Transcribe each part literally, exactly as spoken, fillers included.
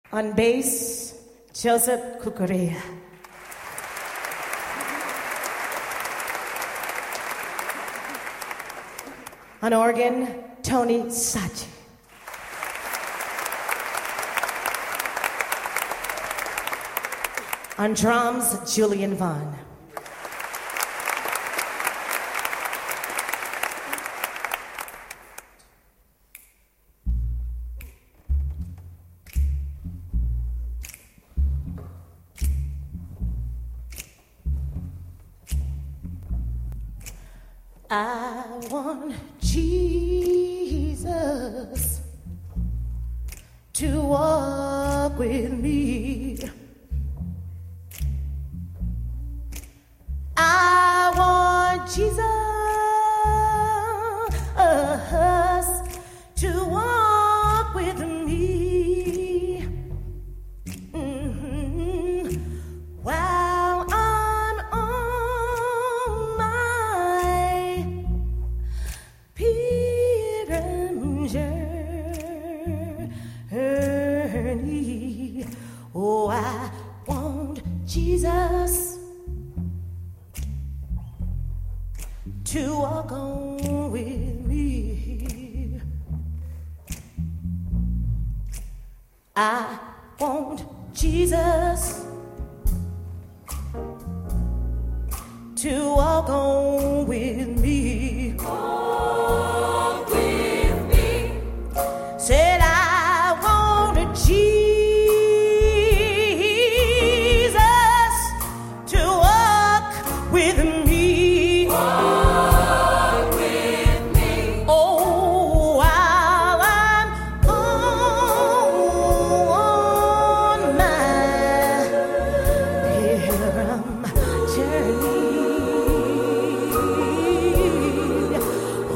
On bass, Joseph Cucurella. On organ, Tony Sachi. On drums, Julian Vaughn. I want Jesus to walk with me. I want Jesus to walk with me. Mm-hmm. While I'm on my pilgrim journey. Oh, I want Jesus to walk on with me. I want Jesus to walk on with me. Walk with me. Said I want Jesus to walk with me. Walk with me. Oh, while I'm on my pilgrim journey.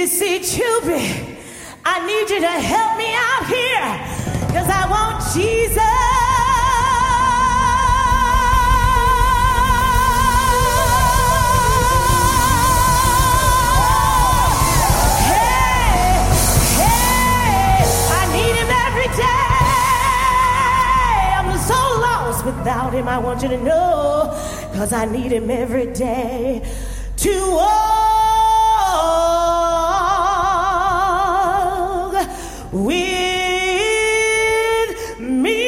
see, Chubby, I need you to help me out here, because I want Jesus. Hey, hey, I need him every day. I'm so lost without him, I want you to know, because I need him every day to walk with me.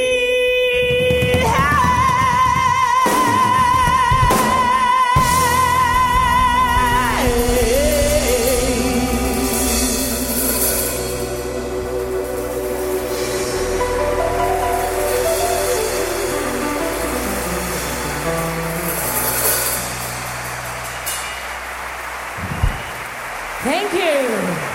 Thank you.